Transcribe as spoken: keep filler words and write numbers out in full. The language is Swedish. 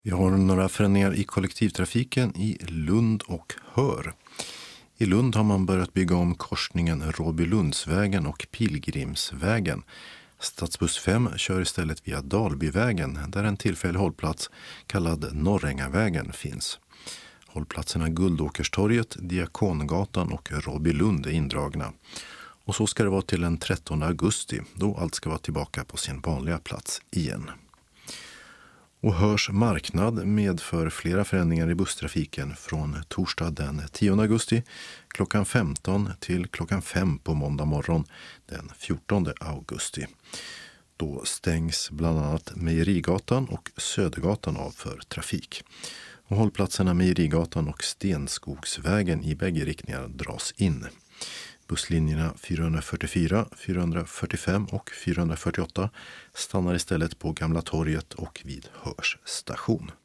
Vi har några förändringar i kollektivtrafiken i Lund och Hör. I Lund har man börjat bygga om korsningen Råbylundsvägen och Pilgrimsvägen. Stadsbuss fem kör istället via Dalbyvägen där en tillfällig hållplats kallad Norrängavägen finns. Hållplatserna Guldåkerstorget, Diakongatan och Råbylund är indragna. Och så ska det vara till den trettonde augusti då allt ska vara tillbaka på sin vanliga plats igen. Och Hörs marknad medför flera förändringar i busstrafiken från torsdag den tionde augusti klockan femton till klockan fem på måndag morgon den fjortonde augusti. Då stängs bland annat Mejerigatan och Södergatan av för trafik. Och hållplatserna Mejerigatan och Stenskogsvägen i bägge riktningar dras in. Busslinjerna fyrahundrafyrtiofyra, fyrahundrafyrtiofem och fyrahundrafyrtioåtta stannar istället på Gamla torget och vid Hörs station.